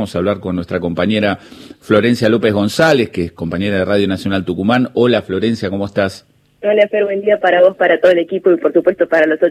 vamos a hablar con nuestra compañera Florencia López González, que es compañera de Radio Nacional Tucumán. Hola Florencia, ¿cómo estás? Hola Fer, buen día para vos, para todo el equipo y por supuesto para los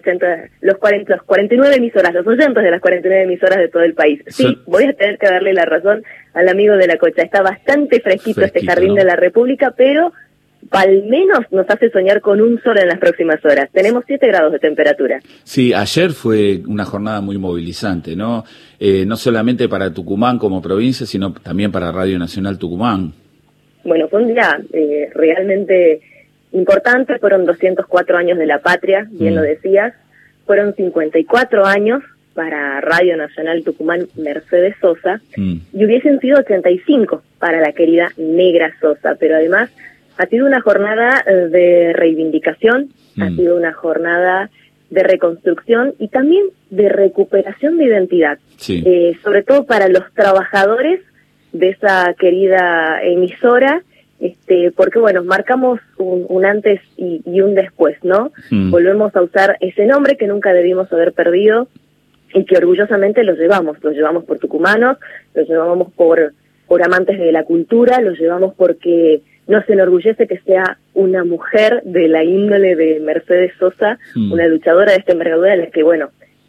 49 emisoras, los oyentes de las 49 emisoras de todo el país. Sí, voy a tener que darle la razón al amigo de la Cocha. Está bastante fresquito este jardín, ¿no?, de la República, pero al menos nos hace soñar con un sol en las próximas horas. Tenemos 7 grados de temperatura. Sí, ayer fue una jornada muy movilizante, ¿no? No solamente para Tucumán como provincia, sino también para Radio Nacional Tucumán. Bueno, fue un día realmente importante. Fueron 204 años de la patria, bien lo decías. Fueron 54 años para Radio Nacional Tucumán Mercedes Sosa, y hubiesen sido 85 para la querida Negra Sosa, pero además ha sido una jornada de reivindicación, ha sido una jornada de reconstrucción y también de recuperación de identidad, sobre todo para los trabajadores de esa querida emisora, porque bueno, marcamos un antes y un después, ¿no? Volvemos a usar ese nombre que nunca debimos haber perdido y que orgullosamente lo llevamos por tucumanos, lo llevamos por amantes de la cultura, lo llevamos porque nos enorgullece que sea una mujer de la índole de Mercedes Sosa, una luchadora de esta envergadura, en la que, bueno,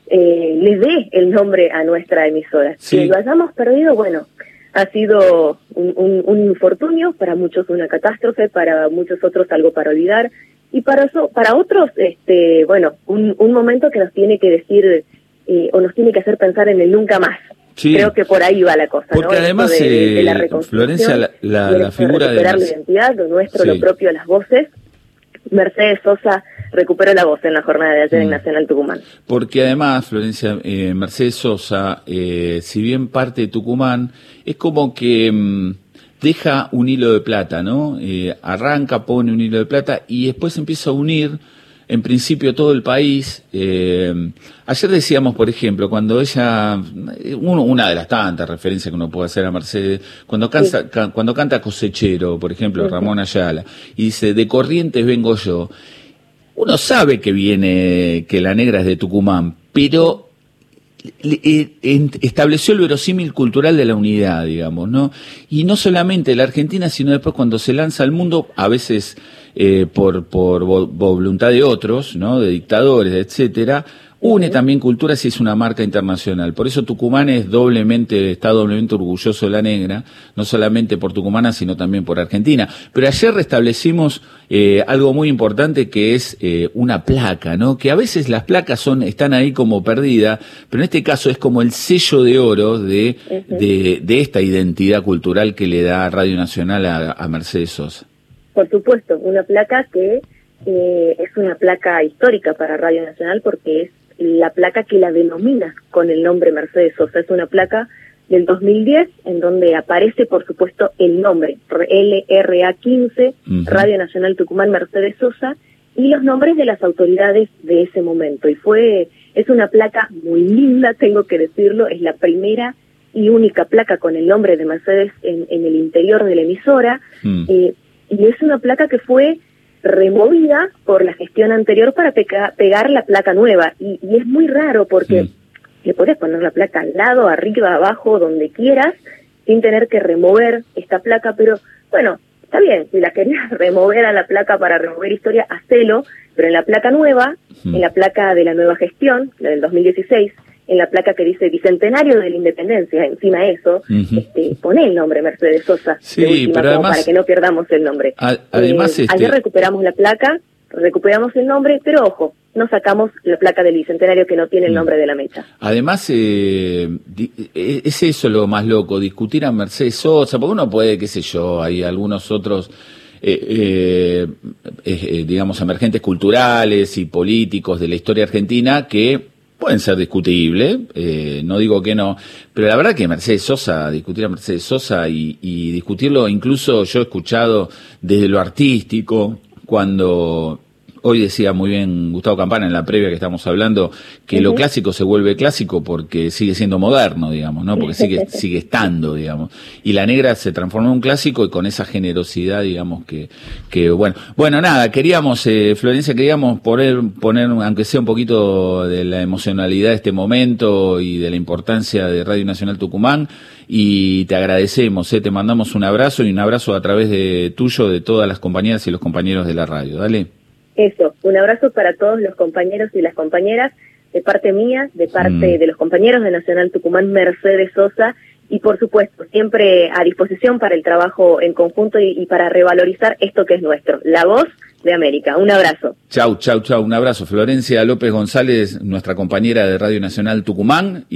le dé el nombre a nuestra emisora. Si lo hayamos perdido, bueno, ha sido un infortunio, para muchos una catástrofe, para muchos otros algo para olvidar, y para otros, bueno, un momento que nos tiene que decir, o nos tiene que hacer pensar en el nunca más. Sí. Creo que por ahí va la cosa, porque ¿no? Además, de la reconstrucción, Florencia, la figura de recuperar la identidad, lo nuestro, lo propio, las voces. Mercedes Sosa recuperó la voz en la jornada de ayer en Nacional Tucumán. Porque además, Florencia, Mercedes Sosa, si bien parte de Tucumán, es como que deja un hilo de plata, ¿no? Arranca, pone un hilo de plata y después empieza a unir, en principio, todo el país. Ayer decíamos, por ejemplo, cuando ella, una de las tantas referencias que uno puede hacer a Mercedes, cuando canta Cosechero, por ejemplo, Ramón Ayala, y dice, de Corrientes vengo yo, uno sabe que la negra es de Tucumán, pero estableció el verosímil cultural de la unidad, digamos, ¿no? Y no solamente la Argentina, sino después cuando se lanza al mundo, a veces por voluntad de otros, ¿no?, de dictadores, etcétera, une también culturas y es una marca internacional. Por eso Tucumán está doblemente orgulloso de la negra, no solamente por tucumana, sino también por Argentina. Pero ayer restablecimos algo muy importante, que es una placa, ¿no? Que a veces las placas están ahí como perdidas, pero en este caso es como el sello de oro de esta identidad cultural que le da Radio Nacional a Mercedes Sosa. Por supuesto, una placa que es una placa histórica para Radio Nacional porque es la placa que la denomina con el nombre Mercedes Sosa. Es una placa del 2010 en donde aparece, por supuesto, el nombre LRA 15, Radio Nacional Tucumán Mercedes Sosa, y los nombres de las autoridades de ese momento. Y es una placa muy linda, tengo que decirlo, es la primera y única placa con el nombre de Mercedes en el interior de la emisora, y es una placa que fue removida por la gestión anterior para pegar la placa nueva, y es muy raro porque le podés poner la placa al lado, arriba, abajo, donde quieras, sin tener que remover esta placa, pero bueno, está bien, si la querías remover a la placa para remover historia, hacelo, pero en la placa nueva, en la placa de la nueva gestión, la del 2016, en la placa que dice Bicentenario de la Independencia, encima de eso, pone el nombre Mercedes Sosa, sí, pero además, para que no perdamos el nombre. Además, ayer recuperamos la placa, recuperamos el nombre, pero ojo, no sacamos la placa del Bicentenario que no tiene el nombre de la mecha. Además, es eso lo más loco, discutir a Mercedes Sosa, porque uno puede, qué sé yo, hay algunos otros digamos, emergentes culturales y políticos de la historia argentina que pueden ser discutibles, no digo que no, pero la verdad que discutir a Mercedes Sosa y discutirlo, incluso yo he escuchado desde lo artístico, cuando hoy decía muy bien Gustavo Campana en la previa que estamos hablando, que lo clásico se vuelve clásico porque sigue siendo moderno, digamos, ¿no? Porque sigue estando, digamos. Y La Negra se transformó en un clásico y con esa generosidad, digamos, que bueno, nada, queríamos, Florencia, queríamos poner, aunque sea un poquito de la emocionalidad de este momento y de la importancia de Radio Nacional Tucumán, y te agradecemos, te mandamos un abrazo y un abrazo a través de tuyo, de todas las compañeras y los compañeros de la radio. Dale. Eso, un abrazo para todos los compañeros y las compañeras, de parte mía, de parte de los compañeros de Nacional Tucumán, Mercedes Sosa, y por supuesto, siempre a disposición para el trabajo en conjunto y para revalorizar esto que es nuestro, la voz de América. Un abrazo. Chau, un abrazo. Florencia López González, nuestra compañera de Radio Nacional Tucumán.